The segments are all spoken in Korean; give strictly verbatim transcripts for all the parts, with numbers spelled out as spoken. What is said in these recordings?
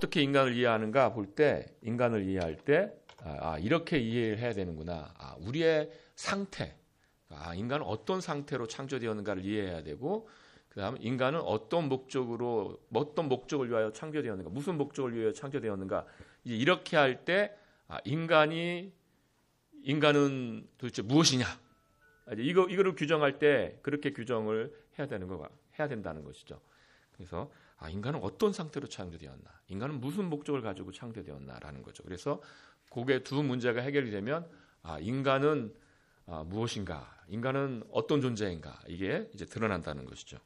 어떻게 인간을 이해하는가 볼 때 인간을 이해할 때 아, 이렇게 이해를 해야 되는구나. 아, 우리의 상태, 아, 인간은 어떤 상태로 창조되었는가를 이해해야 되고, 그다음 인간은 어떤 목적으로 어떤 목적을 위하여 창조되었는가, 무슨 목적을 위하여 창조되었는가. 이제 이렇게 할 때 아, 인간이 인간은 도대체 무엇이냐? 이거 이거를 규정할 때 그렇게 규정을 해야 되는 거가 해야 된다는 것이죠. 그래서 아, 인간은 어떤 상태로 창조되었나? 인간은 무슨 목적을 가지고 창조되었나라는 거죠. 그래서 그게 두 문제가 해결이 되면 아, 인간은 아, 무엇인가? 인간은 어떤 존재인가? 이게 이제 드러난다는 것이죠.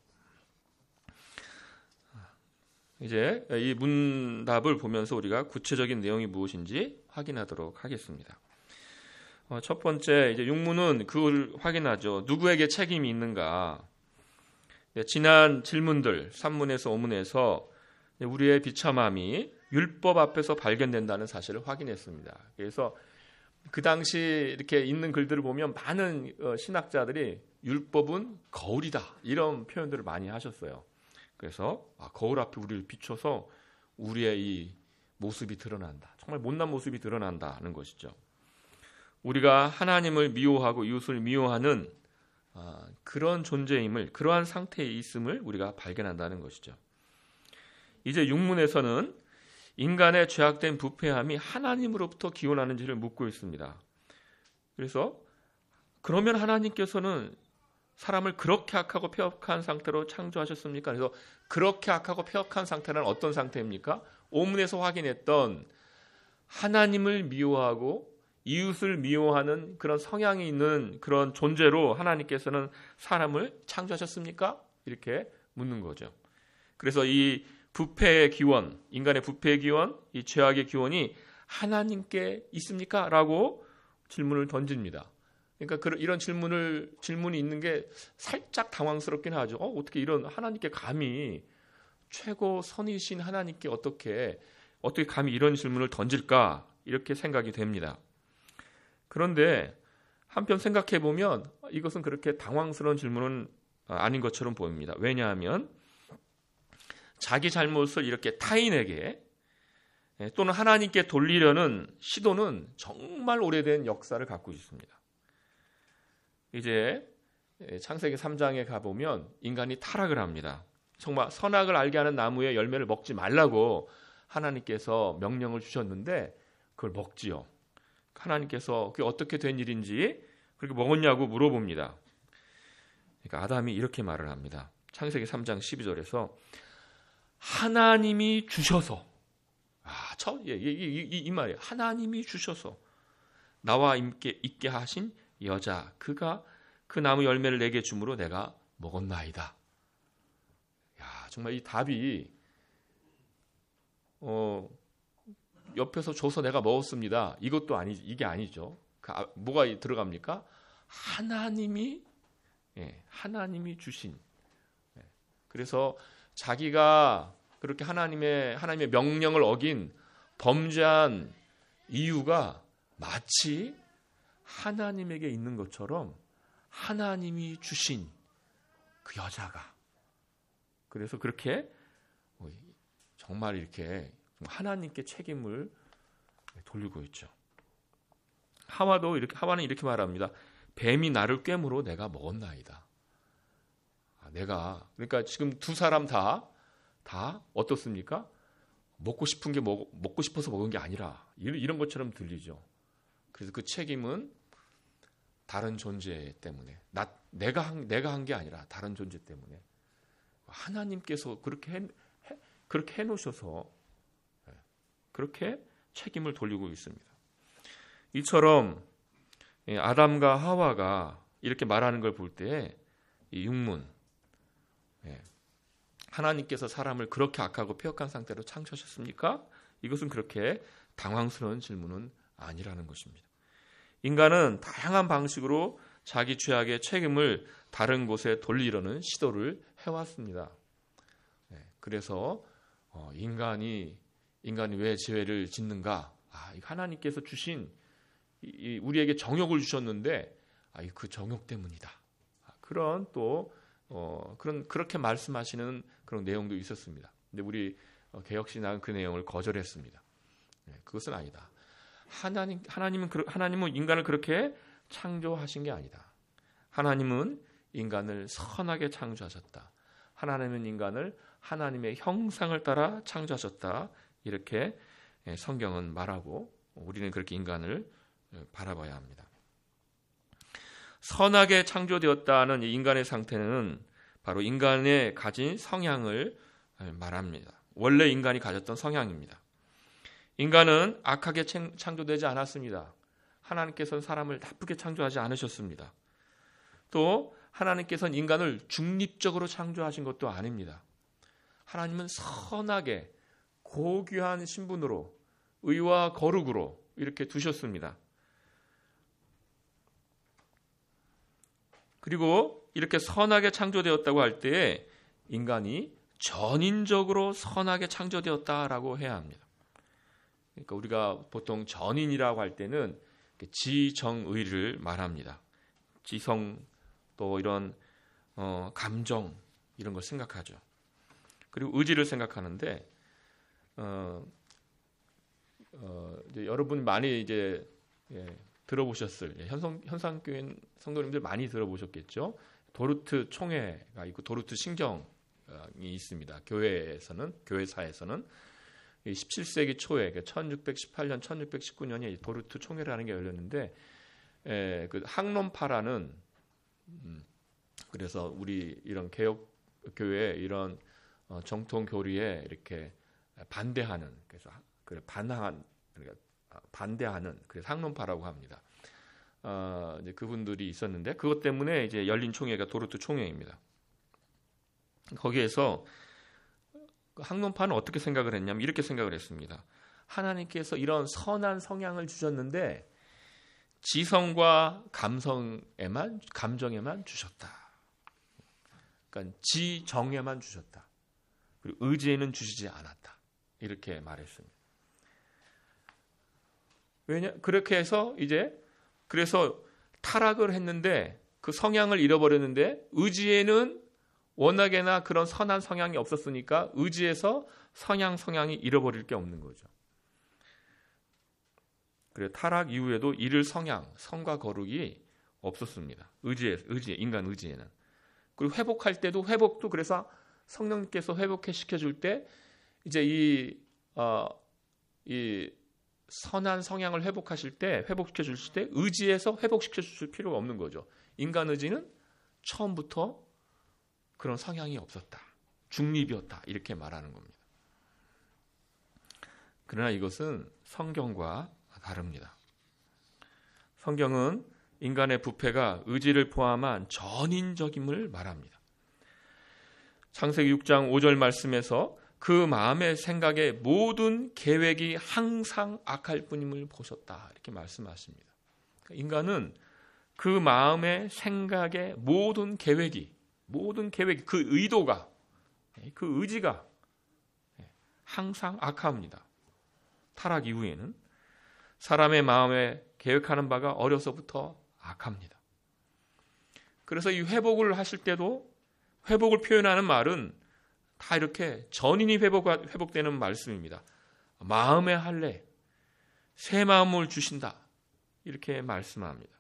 이제 이 문답을 보면서 우리가 구체적인 내용이 무엇인지 확인하도록 하겠습니다. 어, 첫 번째, 이제 육문은 그걸 확인하죠. 누구에게 책임이 있는가? 네, 지난 질문들 삼 문에서 오 문에서 우리의 비참함이 율법 앞에서 발견된다는 사실을 확인했습니다. 그래서 그 당시 이렇게 있는 글들을 보면 많은 신학자들이 율법은 거울이다 이런 표현들을 많이 하셨어요. 그래서 아, 거울 앞에 우리를 비춰서 우리의 이 모습이 드러난다. 정말 못난 모습이 드러난다는 것이죠. 우리가 하나님을 미워하고 이웃을 미워하는 아, 그런 존재임을, 그러한 상태에 있음을 우리가 발견한다는 것이죠. 이제 육문에서는 인간의 죄악된 부패함이 하나님으로부터 기원하는지를 묻고 있습니다. 그래서 그러면 하나님께서는 사람을 그렇게 악하고 폐역한 상태로 창조하셨습니까? 그래서 그렇게 악하고 폐역한 상태는 어떤 상태입니까? 오문에서 확인했던 하나님을 미워하고 이웃을 미워하는 그런 성향이 있는 그런 존재로 하나님께서는 사람을 창조하셨습니까? 이렇게 묻는 거죠. 그래서 이 부패의 기원, 인간의 부패의 기원, 이 죄악의 기원이 하나님께 있습니까? 라고 질문을 던집니다. 그러니까 이런 질문을 질문이 있는 게 살짝 당황스럽긴 하죠. 어, 어떻게 이런 하나님께 감히, 최고 선이신 하나님께 어떻게 어떻게 감히 이런 질문을 던질까? 이렇게 생각이 됩니다. 그런데 한편 생각해 보면 이것은 그렇게 당황스러운 질문은 아닌 것처럼 보입니다. 왜냐하면 자기 잘못을 이렇게 타인에게 또는 하나님께 돌리려는 시도는 정말 오래된 역사를 갖고 있습니다. 이제 창세기 삼 장에 가보면 인간이 타락을 합니다. 정말 선악을 알게 하는 나무의 열매를 먹지 말라고 하나님께서 명령을 주셨는데 그걸 먹지요. 하나님께서 그게 어떻게 된 일인지 그렇게 먹었냐고 물어봅니다. 그러니까 아담이 이렇게 말을 합니다. 창세기 삼 장 십이 절에서 하나님이 주셔서, 아, 저, 예, 이, 이, 이, 이 말이에요. 하나님이 주셔서 나와 있게, 있게 하신 여자, 그가 그 나무 열매를 내게 주므로 내가 먹었나이다. 야, 정말 이 답이 어, 옆에서 줘서 내가 먹었습니다. 이것도 아니, 이게 아니죠. 그, 아, 뭐가 들어갑니까? 하나님이, 예, 하나님이 주신. 예, 그래서 자기가 그렇게 하나님의 하나님의 명령을 어긴 범죄한 이유가 마치 하나님에게 있는 것처럼 하나님이 주신 그 여자가, 그래서 그렇게 정말 이렇게 하나님께 책임을 돌리고 있죠. 하와도 이렇게 하와는 이렇게 말합니다. 뱀이 나를 꿰물어 내가 먹었나이다. 아, 내가 그러니까 지금 두 사람 다 다 어떻습니까? 먹고 싶은 게 먹, 먹고 싶어서 먹은 게 아니라 이런, 이런 것처럼 들리죠. 그래서 그 책임은 다른 존재 때문에, 나 내가 한 내가 한 게 아니라 다른 존재 때문에 하나님께서 그렇게 해, 해, 그렇게 해놓으셔서 그렇게 책임을 돌리고 있습니다. 이처럼 아담과 하와가 이렇게 말하는 걸 볼 때 이 육문, 하나님께서 사람을 그렇게 악하고 폐역한 상태로 창조하셨습니까? 이것은 그렇게 당황스러운 질문은 아니라는 것입니다. 인간은 다양한 방식으로 자기 죄악의 책임을 다른 곳에 돌리려는 시도를 해왔습니다. 그래서 인간이 인간이 왜 죄를 짓는가? 아, 하나님께서 주신 우리에게 정욕을 주셨는데 아, 그 정욕 때문이다. 그런 또 어, 그런 그렇게 말씀하시는 그런 내용도 있었습니다. 근데 우리 개혁신학은 그 내용을 거절했습니다. 그것은 아니다. 하나님, 하나님은, 하나님은 인간을 그렇게 창조하신 게 아니다. 하나님은 인간을 선하게 창조하셨다. 하나님은 인간을 하나님의 형상을 따라 창조하셨다. 이렇게 성경은 말하고 우리는 그렇게 인간을 바라봐야 합니다. 선하게 창조되었다는 인간의 상태는 바로 인간의 가진 성향을 말합니다. 원래 인간이 가졌던 성향입니다. 인간은 악하게 창조되지 않았습니다. 하나님께서는 사람을 나쁘게 창조하지 않으셨습니다. 또 하나님께서는 인간을 중립적으로 창조하신 것도 아닙니다. 하나님은 선하게 고귀한 신분으로 의와 거룩으로 이렇게 두셨습니다. 그리고 이렇게 선하게 창조되었다고 할 때에 인간이 전인적으로 선하게 창조되었다라고 해야 합니다. 그러니까 우리가 보통 전인이라고 할 때는 지정의를 말합니다. 지성 또 이런 어, 감정 이런 걸 생각하죠. 그리고 의지를 생각하는데 어, 어, 이제 여러분 많이 이제 예, 들어보셨을 예, 현성 현상교회 성도님들 많이 들어보셨겠죠. 도르트 총회가 있고 도르트 신경이 있습니다. 교회에서는 교회사에서는 십칠 세기 초에 천육백십팔 년, 천육백십구 년에 도르트 총회라는 게 열렸는데 에, 그 학론파라는 음, 그래서 우리 이런 개혁 교회 이런 어, 정통 교리에 이렇게 반대하는 그래서 그래 반항한 그러니까 반대하는 그래서 학론파라고 합니다. 어, 이제 그분들이 있었는데 그것 때문에 이제 열린 총회가 도르트 총회입니다. 거기에서 학론파는 어떻게 생각을 했냐면 이렇게 생각을 했습니다. 하나님께서 이런 선한 성향을 주셨는데 지성과 감성에만 감정에만 주셨다. 그러니까 지정에만 주셨다. 그리고 의지에는 주시지 않았다. 이렇게 말했습니다. 왜냐 그렇게 해서 이제 그래서 타락을 했는데 그 성향을 잃어버렸는데 의지에는 워낙에나 그런 선한 성향이 없었으니까 의지에서 성향 성향이 잃어버릴 게 없는 거죠. 그래 타락 이후에도 잃을 성향, 성과 거룩이 없었습니다. 의지에, 의지에, 인간 의지에는. 그리고 회복할 때도 회복도 그래서 성령님께서 회복해 시켜줄 때 이제 이, 어, 이 선한 성향을 회복하실 때, 회복시켜 주실 때 의지에서 회복시켜 주실 필요가 없는 거죠. 인간 의지는 처음부터 그런 성향이 없었다. 중립이었다. 이렇게 말하는 겁니다. 그러나 이것은 성경과 다릅니다. 성경은 인간의 부패가 의지를 포함한 전인적임을 말합니다. 창세기 육 장 오 절 말씀에서 그 마음의 생각의 모든 계획이 항상 악할 뿐임을 보셨다. 이렇게 말씀하십니다. 인간은 그 마음의 생각의 모든 계획이 모든 계획, 그 의도가, 그 의지가 항상 악합니다. 타락 이후에는 사람의 마음에 계획하는 바가 어려서부터 악합니다. 그래서 이 회복을 하실 때도 회복을 표현하는 말은 다 이렇게 전인이 회복, 회복되는 말씀입니다. 마음의 할례, 새 마음을 주신다. 이렇게 말씀합니다.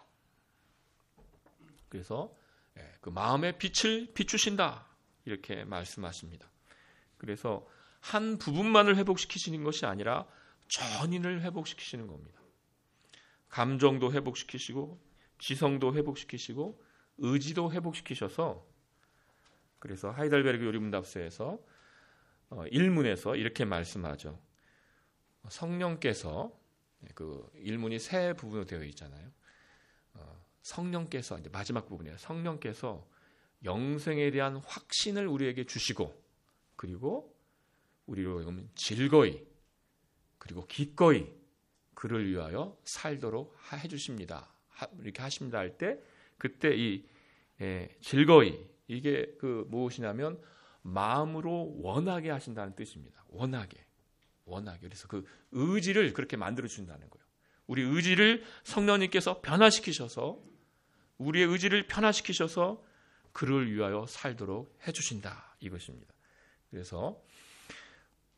그래서 그 마음의 빛을 비추신다. 이렇게 말씀하십니다. 그래서 한 부분만을 회복시키시는 것이 아니라 전인을 회복시키시는 겁니다. 감정도 회복시키시고 지성도 회복시키시고 의지도 회복시키셔서 그래서 하이델베르그 요리문답서에서 일문에서 이렇게 말씀하죠. 성령께서 그 일문이 세 부분으로 되어 있잖아요. 성령께서 이제 마지막 부분이에요. 성령께서 영생에 대한 확신을 우리에게 주시고 그리고 우리로 하여금 즐거이 그리고 기꺼이 그를 위하여 살도록 해주십니다. 이렇게 하십니다 할 때 그때 이 예, 즐거이 이게 그 무엇이냐면 마음으로 원하게 하신다는 뜻입니다. 원하게, 원하게. 그래서 그 의지를 그렇게 만들어 주신다는 거예요. 우리 의지를 성령님께서 변화시키셔서 우리의 의지를 변화시키셔서 그를 위하여 살도록 해주신다 이것입니다. 그래서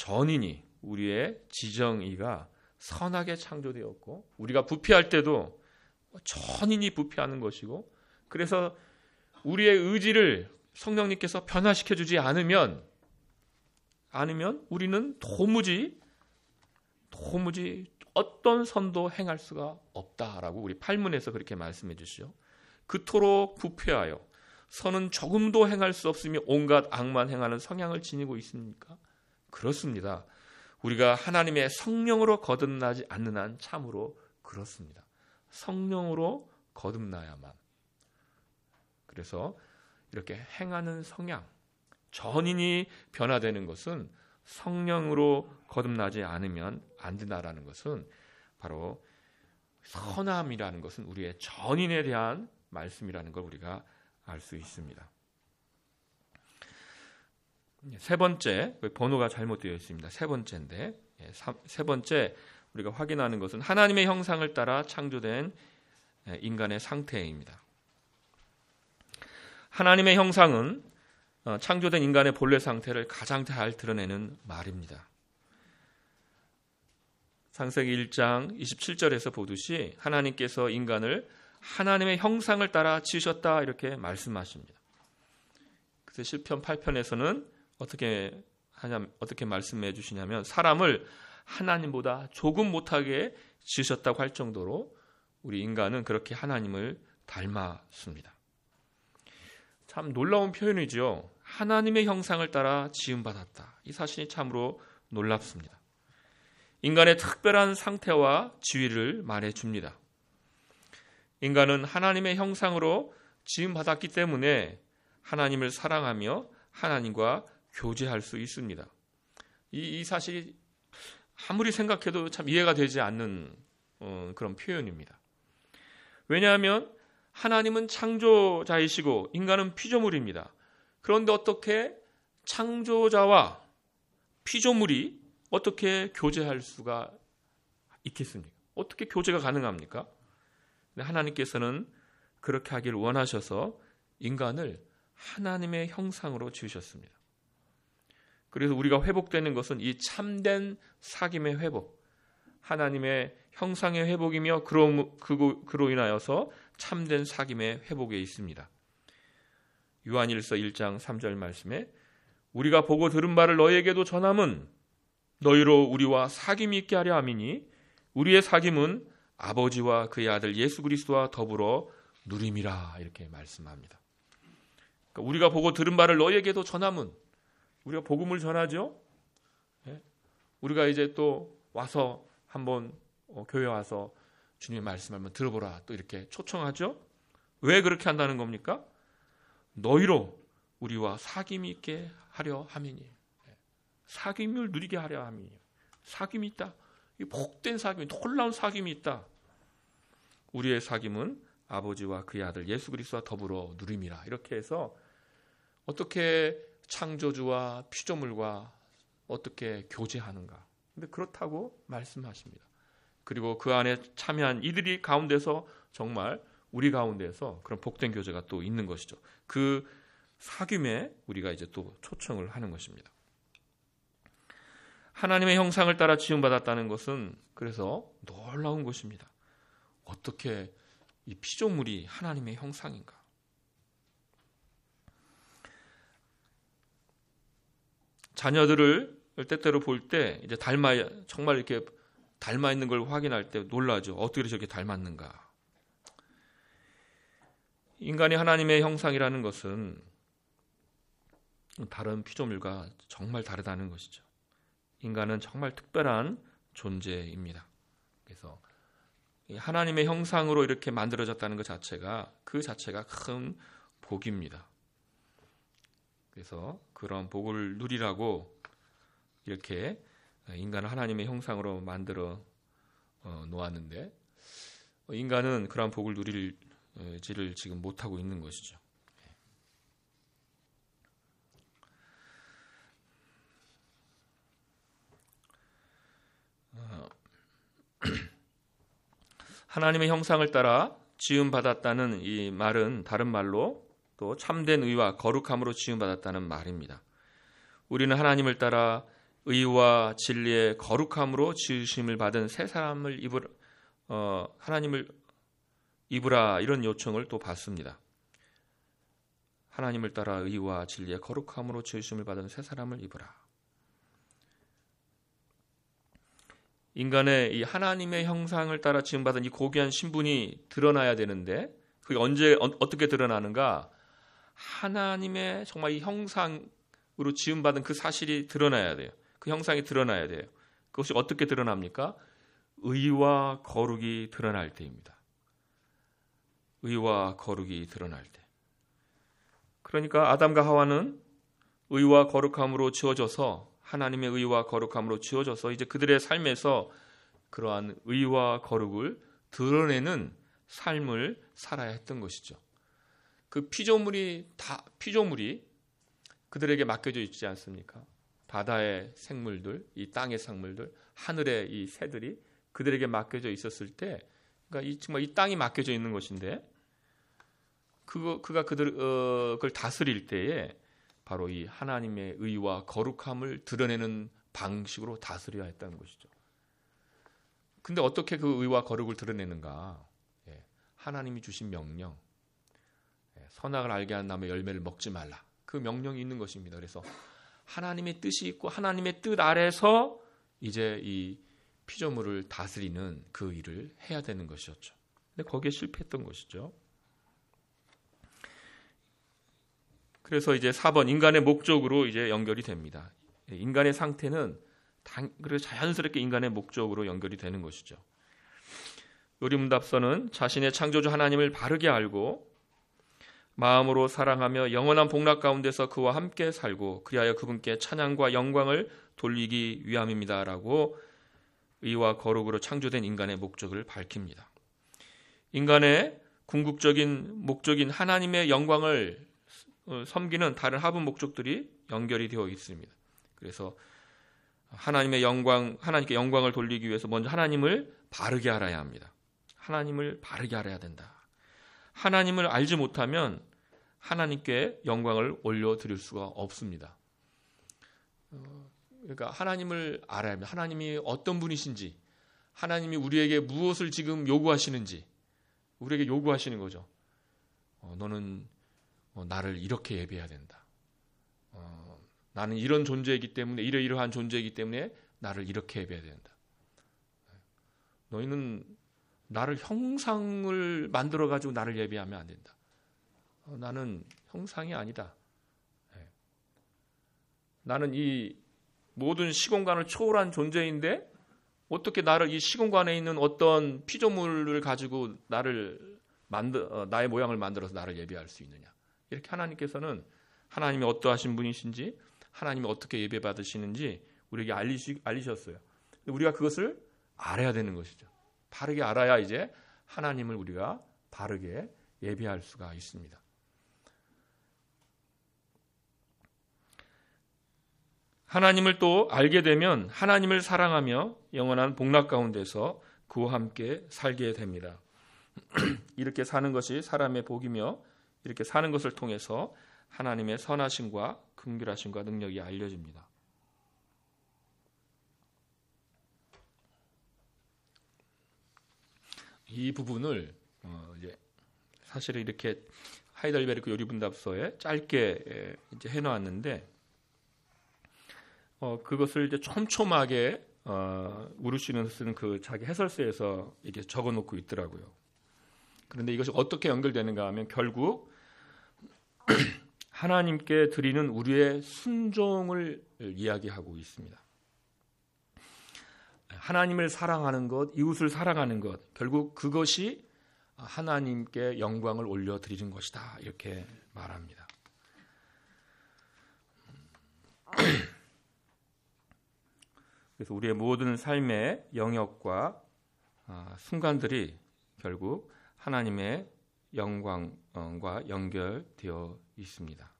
전인이 우리의 지정의가 선하게 창조되었고 우리가 부패할 때도 전인이 부패하는 것이고 그래서 우리의 의지를 성령님께서 변화시켜 주지 않으면 않으면 우리는 도무지 도무지 어떤 선도 행할 수가 없다라고 우리 팔문에서 그렇게 말씀해 주시죠. 그토록 부패하여 선은 조금도 행할 수 없으며 온갖 악만 행하는 성향을 지니고 있습니까? 그렇습니다. 우리가 하나님의 성령으로 거듭나지 않는 한 참으로 그렇습니다. 성령으로 거듭나야만. 그래서 이렇게 행하는 성향, 전인이 변화되는 것은 성령으로 거듭나지 않으면 안 된다라는 것은 바로 선함이라는 것은 우리의 전인에 대한 말씀이라는 걸 우리가 알 수 있습니다. 세 번째, 번호가 잘못되어 있습니다. 세 번째인데 세 번째 우리가 확인하는 것은 하나님의 형상을 따라 창조된 인간의 상태입니다. 하나님의 형상은 창조된 인간의 본래 상태를 가장 잘 드러내는 말입니다. 창세기 일 장 이십칠 절에서 보듯이 하나님께서 인간을 하나님의 형상을 따라 지으셨다 이렇게 말씀하십니다. 그래서 시편 팔 편에서는 어떻게 하냐 어떻게 말씀해 주시냐면 사람을 하나님보다 조금 못하게 지으셨다고 할 정도로 우리 인간은 그렇게 하나님을 닮았습니다. 참 놀라운 표현이죠. 하나님의 형상을 따라 지음받았다. 이 사실이 참으로 놀랍습니다. 인간의 특별한 상태와 지위를 말해줍니다. 인간은 하나님의 형상으로 지음받았기 때문에 하나님을 사랑하며 하나님과 교제할 수 있습니다. 이, 이 사실이 아무리 생각해도 참 이해가 되지 않는 어, 그런 표현입니다. 왜냐하면 하나님은 창조자이시고 인간은 피조물입니다. 그런데 어떻게 창조자와 피조물이 어떻게 교제할 수가 있겠습니까? 어떻게 교제가 가능합니까? 하나님께서는 그렇게 하기를 원하셔서 인간을 하나님의 형상으로 지으셨습니다. 그래서 우리가 회복되는 것은 이 참된 사귐의 회복, 하나님의 형상의 회복이며 그로, 그로 인하여서 참된 사귐의 회복에 있습니다. 요한일서 일 장 삼 절 말씀에 우리가 보고 들은 바를 너희에게도 전함은 너희로 우리와 사귐이 있게 하려 함이니 우리의 사귐은 아버지와 그의 아들 예수 그리스도와 더불어 누림이라 이렇게 말씀합니다. 그러니까 우리가 보고 들은 바를 너희에게도 전함은 우리가 복음을 전하죠. 우리가 이제 또 와서 한번 교회 와서 주님의 말씀 한번 들어보라 또 이렇게 초청하죠. 왜 그렇게 한다는 겁니까? 너희로 우리와 사귐이 있게 하려 함이니 사귐을 누리게 하려 함이니 사귐이 있다. 이 복된 사귐이 놀라운 사귐이 있다. 우리의 사귐은 아버지와 그의 아들 예수 그리스도와 더불어 누림이라. 이렇게 해서 어떻게 창조주와 피조물과 어떻게 교제하는가. 근데 그렇다고 말씀하십니다. 그리고 그 안에 참여한 이들이 가운데서 정말 우리 가운데서 그런 복된 교제가 또 있는 것이죠. 그 사귐에 우리가 이제 또 초청을 하는 것입니다. 하나님의 형상을 따라 지음받았다는 것은 그래서 놀라운 것입니다. 어떻게 이 피조물이 하나님의 형상인가? 자녀들을 때때로 볼 때 이제 닮아 정말 이렇게 닮아 있는 걸 확인할 때 놀라죠. 어떻게 저렇게 닮았는가? 인간이 하나님의 형상이라는 것은 다른 피조물과 정말 다르다는 것이죠. 인간은 정말 특별한 존재입니다. 그래서 하나님의 형상으로 이렇게 만들어졌다는 것 자체가 그 자체가 큰 복입니다. 그래서 그런 복을 누리라고 이렇게 인간을 하나님의 형상으로 만들어 놓았는데 인간은 그런 복을 누릴지를 지금 못하고 있는 것이죠. 하나님의 형상을 따라 지음받았다는 이 말은 다른 말로 또 참된 의와 거룩함으로 지음받았다는 말입니다. 우리는 하나님을 따라 의와 진리의 거룩함으로 지으심을 받은 새 사람을 입으라, 어, 하나님을 입으라 이런 요청을 또 받습니다. 하나님을 따라 의와 진리의 거룩함으로 지으심을 받은 새 사람을 입으라. 인간의 이 하나님의 형상을 따라 지음받은 이 고귀한 신분이 드러나야 되는데 그게 언제 어, 어떻게 드러나는가? 하나님의 정말 이 형상으로 지음받은 그 사실이 드러나야 돼요. 그 형상이 드러나야 돼요. 그것이 어떻게 드러납니까? 의와 거룩이 드러날 때입니다. 의와 거룩이 드러날 때. 그러니까 아담과 하와는 의와 거룩함으로 지어져서 하나님의 의와 거룩함으로 지어져서 이제 그들의 삶에서 그러한 의와 거룩을 드러내는 삶을 살아야 했던 것이죠. 그 피조물이 다 피조물이 그들에게 맡겨져 있지 않습니까? 바다의 생물들, 이 땅의 생물들, 하늘의 이 새들이 그들에게 맡겨져 있었을 때, 그러니까 이 정말 이 땅이 맡겨져 있는 것인데, 그거 그가 그들 어, 그걸 다스릴 때에 바로 이 하나님의 의와 거룩함을 드러내는 방식으로 다스려야 했다는 것이죠. 근데 어떻게 그 의와 거룩을 드러내는가? 예, 하나님이 주신 명령, 예, 선악을 알게 한 나무의 열매를 먹지 말라. 그 명령이 있는 것입니다. 그래서 하나님의 뜻이 있고 하나님의 뜻 아래서 이제 이 피조물을 다스리는 그 일을 해야 되는 것이었죠. 근데 거기에 실패했던 것이죠. 그래서 이제 사 번 인간의 목적으로 이제 연결이 됩니다. 인간의 상태는 당, 자연스럽게 인간의 목적으로 연결이 되는 것이죠. 요리문답서는 자신의 창조주 하나님을 바르게 알고 마음으로 사랑하며 영원한 복락 가운데서 그와 함께 살고 그리하여 그분께 찬양과 영광을 돌리기 위함입니다라고 의와 거룩으로 창조된 인간의 목적을 밝힙니다. 인간의 궁극적인 목적인 하나님의 영광을 섬기는 다른 하분 목적들이 연결이 되어 있습니다. 그래서 하나님의 영광, 하나님께 영광을 돌리기 위해서 먼저 하나님을 바르게 알아야 합니다. 하나님을 바르게 알아야 된다. 하나님을 알지 못하면 하나님께 영광을 올려드릴 수가 없습니다. 그러니까 하나님을 알아야 합니다. 하나님이 어떤 분이신지, 하나님이 우리에게 무엇을 지금 요구하시는지, 우리에게 요구하시는 거죠. 어, 너는 어, 나를 이렇게 예배해야 된다. 어, 나는 이런 존재이기 때문에 이러이러한 존재이기 때문에 나를 이렇게 예배해야 된다. 너희는 나를 형상을 만들어 가지고 나를 예배하면 안 된다. 어, 나는 형상이 아니다. 네. 나는 이 모든 시공간을 초월한 존재인데 어떻게 나를 이 시공간에 있는 어떤 피조물을 가지고 나를 만들 어, 나의 모양을 만들어서 나를 예배할 수 있느냐? 이렇게 하나님께서는 하나님이 어떠하신 분이신지 하나님이 어떻게 예배 받으시는지 우리에게 알리시, 알리셨어요. 우리가 그것을 알아야 되는 것이죠. 바르게 알아야 이제 하나님을 우리가 바르게 예배할 수가 있습니다. 하나님을 또 알게 되면 하나님을 사랑하며 영원한 복락 가운데서 그와 함께 살게 됩니다. 이렇게 사는 것이 사람의 복이며 이렇게 사는 것을 통해서 하나님의 선하심과 긍휼하심과 능력이 알려집니다. 이 부분을 어 이제 사실은 이렇게 하이델베르크 요리문답서에 짧게 이제 해놓았는데 어 그것을 이제 촘촘하게 어 우르시는 쓰는 그 자기 해설서에서 이게 적어놓고 있더라고요. 그런데 이것이 어떻게 연결되는가 하면 결국 하나님께 드리는 우리의 순종을 이야기하고 있습니다. 하나님을 사랑하는 것, 이웃을 사랑하는 것, 결국 그것이 하나님께 영광을 올려드리는 것이다. 이렇게 말합니다. 그래서 우리의 모든 삶의 영역과 순간들이 결국 하나님의 영광과 연결되어 있습니다.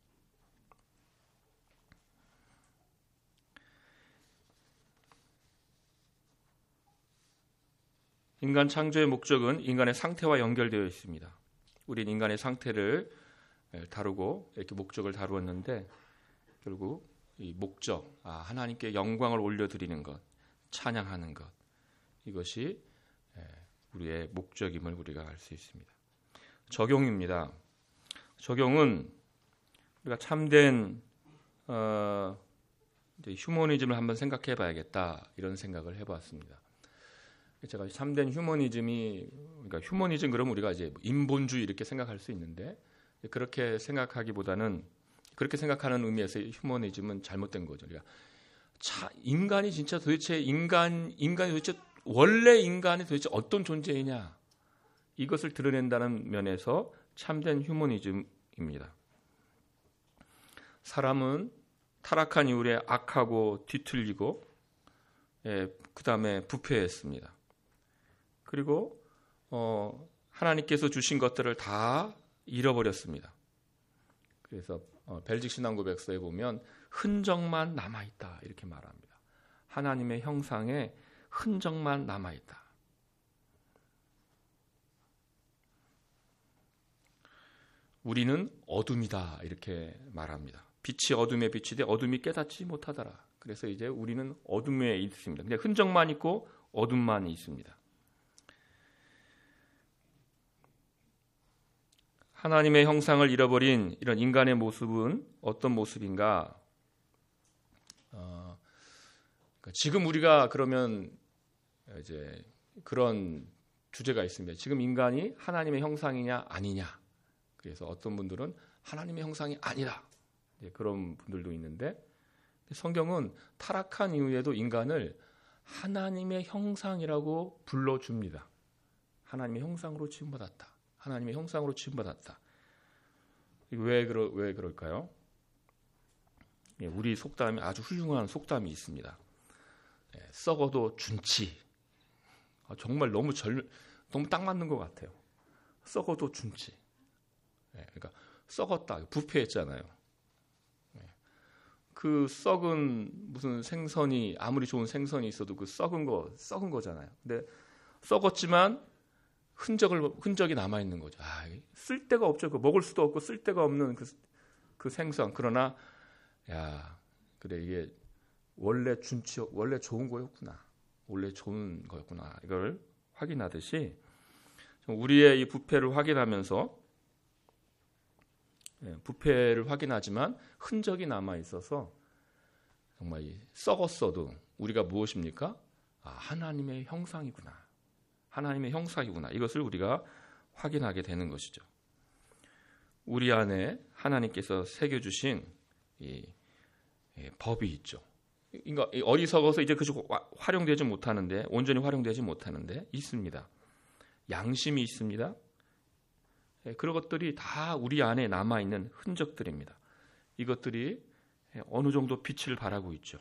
인간 창조의 목적은 인간의 상태와 연결되어 있습니다. 우리는 인간의 상태를 다루고 이렇게 목적을 다루었는데 결국 이 목적, 아, 하나님께 영광을 올려드리는 것, 찬양하는 것, 이것이 우리의 목적임을 우리가 알 수 있습니다. 적용입니다. 적용은 우리가 참된 어, 이제 휴머니즘을 한번 생각해 봐야겠다, 이런 생각을 해봤습니다. 제가 참된 휴머니즘이, 그러니까 휴머니즘 그러면 우리가 이제 인본주의 이렇게 생각할 수 있는데, 그렇게 생각하기보다는, 그렇게 생각하는 의미에서 휴머니즘은 잘못된 거죠. 그러니까 차, 인간이 진짜 도대체 인간 인간이 도대체 원래 인간이 도대체 어떤 존재이냐, 이것을 드러낸다는 면에서 참된 휴머니즘입니다. 사람은 타락한 이후에 악하고 뒤틀리고, 예, 그 다음에 부패했습니다. 그리고 어, 하나님께서 주신 것들을 다 잃어버렸습니다. 그래서 어, 벨직 신앙고백서에 보면 흔적만 남아있다, 이렇게 말합니다. 하나님의 형상에 흔적만 남아있다. 우리는 어둠이다, 이렇게 말합니다. 빛이 어둠에 비치되 어둠이 깨닫지 못하더라. 그래서 이제 우리는 어둠에 있습니다. 근데 흔적만 있고 어둠만 있습니다. 하나님의 형상을 잃어버린 이런 인간의 모습은 어떤 모습인가? 어, 그러니까 지금 우리가 그러면 이제 그런 주제가 있습니다. 지금 인간이 하나님의 형상이냐 아니냐. 그래서 어떤 분들은 하나님의 형상이 아니다, 그런 분들도 있는데, 성경은 타락한 이후에도 인간을 하나님의 형상이라고 불러줍니다. 하나님의 형상으로 지음받았다. 하나님의 형상으로 지음받았다. 왜, 그러, 왜 그럴까요? 우리 속담이 아주 훌륭한 속담이 있습니다. 썩어도 준치. 정말 너무 절, 너무 딱 맞는 것 같아요. 썩어도 준치. 그러니까 썩었다, 부패했잖아요. 그 썩은 무슨 생선이, 아무리 좋은 생선이 있어도 그 썩은 거 썩은 거잖아요. 근데 썩었지만 흔적을 흔적이 남아 있는 거죠. 아, 쓸 데가 없죠. 그 먹을 수도 없고 쓸 데가 없는 그, 그 생선. 그러나 야, 그래, 이게 원래 준치, 원래 좋은 거였구나. 원래 좋은 거였구나. 이걸 확인하듯이 우리의 이 부패를 확인하면서, 부패를 확인하지만 흔적이 남아 있어서 정말 썩었어도 우리가 무엇입니까? 아, 하나님의 형상이구나. 하나님의 형상이구나. 이것을 우리가 확인하게 되는 것이죠. 우리 안에 하나님께서 새겨주신 이, 이 법이 있죠. 그러니까 어리석어서 이제 그저 활용되지 못하는데, 온전히 활용되지 못하는데 있습니다. 양심이 있습니다. 그런 것들이 다 우리 안에 남아있는 흔적들입니다. 이것들이 어느 정도 빛을 발하고 있죠.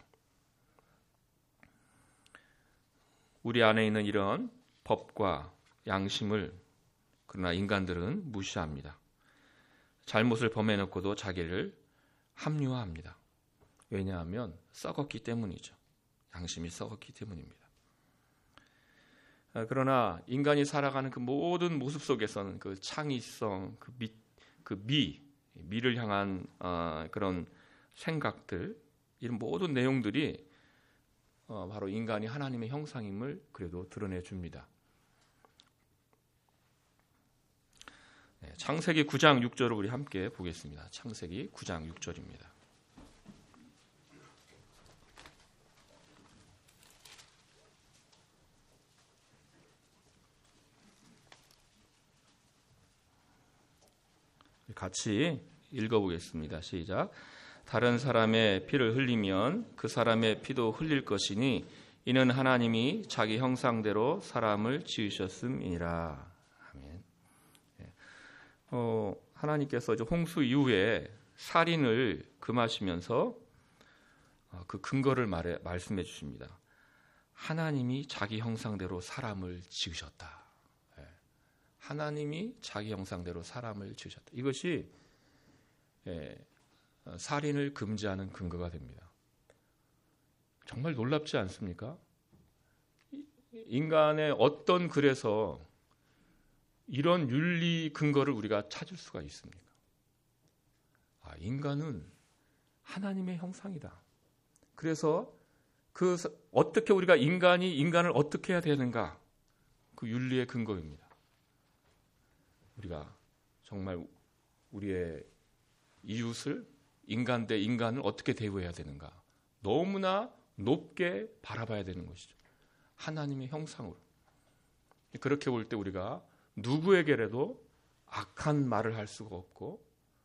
우리 안에 있는 이런 법과 양심을 그러나 인간들은 무시합니다. 잘못을 범해놓고도 자기를 합리화합니다. 왜냐하면 썩었기 때문이죠. 양심이 썩었기 때문입니다. 그러나 인간이 살아가는 그 모든 모습 속에서는 그 창의성, 그 미, 그 미, 미를 향한 어, 그런 생각들, 이런 모든 내용들이 어, 바로 인간이 하나님의 형상임을 그래도 드러내 줍니다. 네, 창세기 구 장 육 절을 우리 함께 보겠습니다. 창세기 구 장 육 절입니다. 같이 읽어보겠습니다. 시작. 다른 사람의 피를 흘리면 그 사람의 피도 흘릴 것이니 이는 하나님이 자기 형상대로 사람을 지으셨음이니라. 아멘. 어, 하나님께서 홍수 이후에 살인을 금하시면서 그 근거를 말해, 말씀해 주십니다. 하나님이 자기 형상대로 사람을 지으셨다. 하나님이 자기 형상대로 사람을 지으셨다. 이것이 예, 살인을 금지하는 근거가 됩니다. 정말 놀랍지 않습니까? 인간의 어떤 글에서 이런 윤리 근거를 우리가 찾을 수가 있습니까? 아, 인간은 하나님의 형상이다. 그래서 그 어떻게 우리가 인간이 인간을 어떻게 해야 되는가? 그 윤리의 근거입니다. 우리가 정말 우리의 이웃을 인간 대 인간을 어떻게 대우해야 되는가? 너무나 높게 바라봐야 되는 것이죠. 하나님의 형상으로. 그렇게 볼 때 우리가 누구에게라도 악한 말을 할 수가 없고,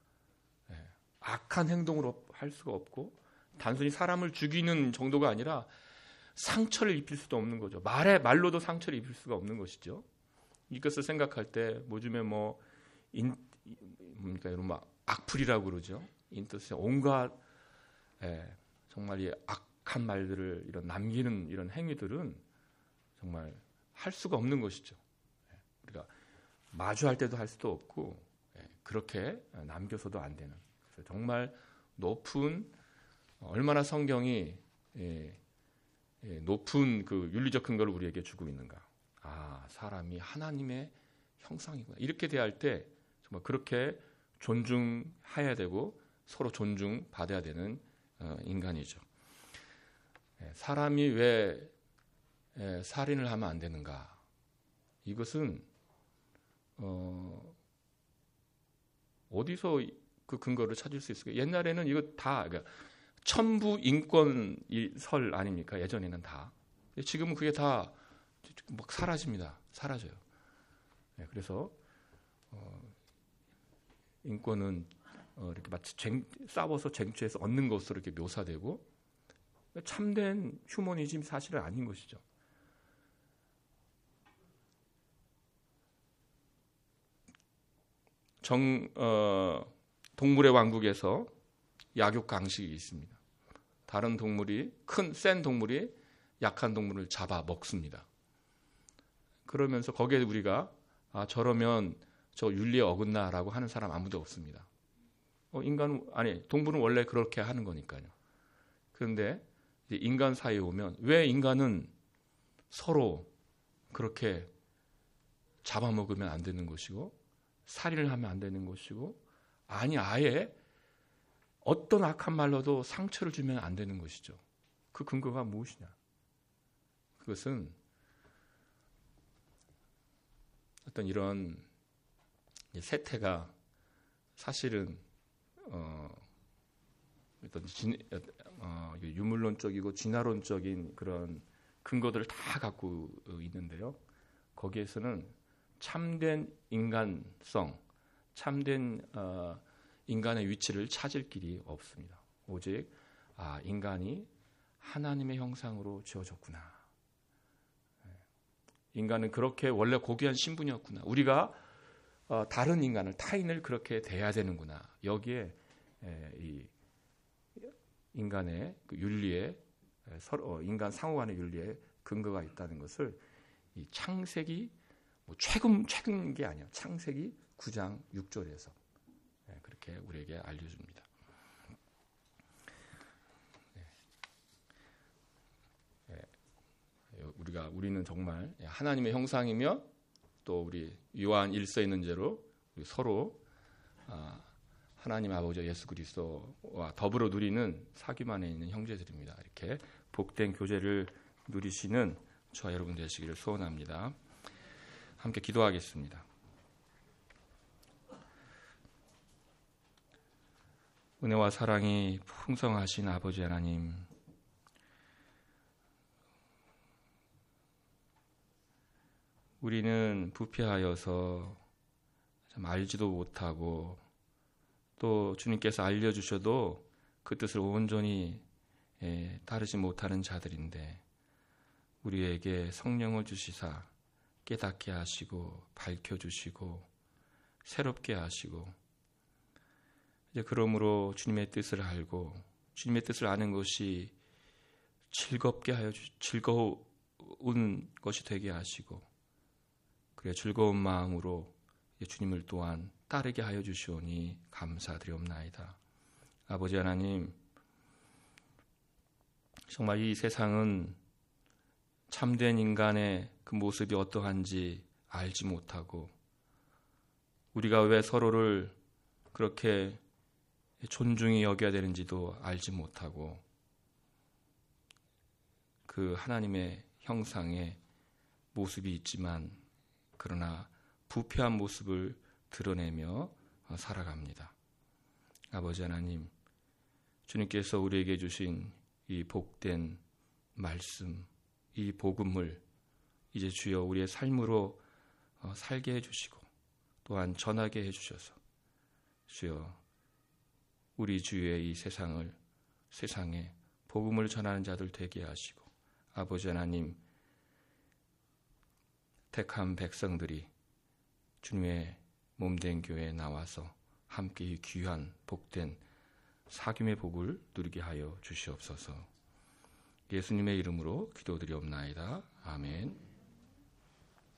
악한 행동으로 할 수가 없고, 단순히 사람을 죽이는 정도가 아니라 상처를 입힐 수도 없는 거죠. 말에 말로도 상처를 입힐 수가 없는 것이죠. 이것을 생각할 때 요즘에 뭐 인, 뭡니까 이런 막 악플이라고 그러죠. 인터넷에 온갖 예, 정말 이 악한 말들을 이런 남기는 이런 행위들은 정말 할 수가 없는 것이죠. 예, 우리가 마주할 때도 할 수도 없고 예, 그렇게 남겨서도 안 되는. 그래서 정말 높은 얼마나 성경이 예, 예, 높은 그 윤리적 근거를 우리에게 주고 있는가. 아, 사람이 하나님의 형상이구나. 이렇게 대할 때 정말 그렇게 존중해야 되고 서로 존중받아야 되는 어, 인간이죠. 예, 사람이 왜 예, 살인을 하면 안 되는가? 이것은 어, 어디서 그 근거를 찾을 수 있을까요? 옛날에는 이거 다 그러니까 천부 인권설 아닙니까? 예전에는 다. 지금은 그게 다 막 사라집니다. 사라져요. 네, 그래서 어, 인권은 어, 이렇게 마치 쟁, 싸워서 쟁취해서 얻는 것으로 이렇게 묘사되고 참된 휴머니즘이 사실은 아닌 것이죠. 정 어, 동물의 왕국에서 약육 강식이 있습니다. 다른 동물이 큰 센 동물이 약한 동물을 잡아 먹습니다. 그러면서 거기에 우리가 아, 저러면 저 윤리에 어긋나라고 하는 사람 아무도 없습니다. 어, 인간은 아니 동물은 원래 그렇게 하는 거니까요. 그런데 이제 인간 사이에 오면 왜 인간은 서로 그렇게 잡아먹으면 안 되는 것이고 살인을 하면 안 되는 것이고 아니 아예 어떤 악한 말로도 상처를 주면 안 되는 것이죠. 그 근거가 무엇이냐? 그것은 어떤 이런 세태가 사실은 어, 어떤 진, 어, 유물론적이고 진화론적인 그런 근거들을 다 갖고 있는데요. 거기에서는 참된 인간성, 참된 어, 인간의 위치를 찾을 길이 없습니다. 오직 아, 인간이 하나님의 형상으로 지어졌구나. 인간은 그렇게 원래 고귀한 신분이었구나. 우리가 어, 다른 인간을 타인을 그렇게 대해야 되는구나. 여기에 에, 이 인간의 그 윤리에 서로 어, 인간 상호간의 윤리에 근거가 있다는 것을 이 창세기 뭐 최근 최근 게 아니야. 창세기 구 장 육 절에서 네, 그렇게 우리에게 알려줍니다. 네. 네. 우리가 우리는 정말 하나님의 형상이며 또 우리 요한 일서에 있는 대로 우리 서로 아, 하나님 아버지 예수 그리스도와 더불어 누리는 사귐 안에 있는 형제들입니다. 이렇게 복된 교제를 누리시는 저와 여러분 되시기를 소원합니다. 함께 기도하겠습니다. 은혜와 사랑이 풍성하신 아버지 하나님, 우리는 부패하여서 참 알지도 못하고 또 주님께서 알려주셔도 그 뜻을 온전히 예, 따르지 못하는 자들인데 우리에게 성령을 주시사 깨닫게 하시고 밝혀주시고 새롭게 하시고 이제 그러므로 주님의 뜻을 알고 주님의 뜻을 아는 것이 즐겁게 하여 주, 즐거운 것이 되게 하시고 그래 즐거운 마음으로 주님을 또한 따르게 하여 주시오니 감사드리옵나이다. 아버지 하나님, 정말 이 세상은 참된 인간의 그 모습이 어떠한지 알지 못하고 우리가 왜 서로를 그렇게 존중히 여겨야 되는지도 알지 못하고 그 하나님의 형상의 모습이 있지만 그러나 부패한 모습을 드러내며 살아갑니다. 아버지 하나님, 주님께서 우리에게 주신 이 복된 말씀, 이 복음을 이제 주여 우리의 삶으로 살게 해주시고 또한 전하게 해주셔서 주여 우리 주위의 이 세상을 세상에 복음을 전하는 자들 되게 하시고 아버지 하나님 택한 백성들이 주님의 몸된 교회에 나와서 함께 이 귀한 복된 사귐의 복을 누리게 하여 주시옵소서. 예수님의 이름으로 기도드리옵나이다. 아멘.